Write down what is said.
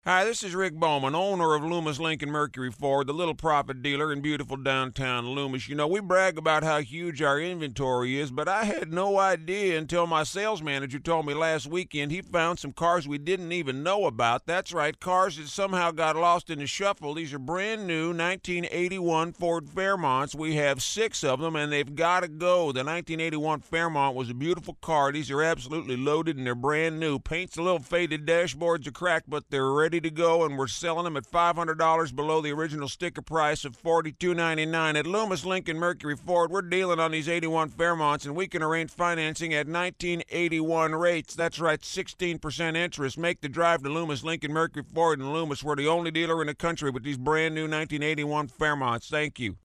Hi, this is Rick Bowman, owner of Loomis Lincoln Mercury Ford, the little profit dealer in beautiful downtown Loomis. You know, we brag about how huge our inventory is, but I had no idea until my sales manager told me last weekend he found some cars we didn't even know about. That's right, cars that somehow got lost in the shuffle. These are brand new 1981 Ford Fairmonts. We have 6 of them, and they've got to go. The 1981 Fairmont was a beautiful car. These are absolutely loaded, and they're brand new. Paint's a little faded, dashboards are cracked, but they're ready to go, and we're selling them at $500 below the original sticker price of $42.99. At Loomis Lincoln Mercury Ford, we're dealing on these 81 Fairmonts, and we can arrange financing at 1981 rates. That's right, 16% interest. Make the drive to Loomis Lincoln Mercury Ford in Loomis. We're the only dealer in the country with these brand new 1981 Fairmonts. Thank you.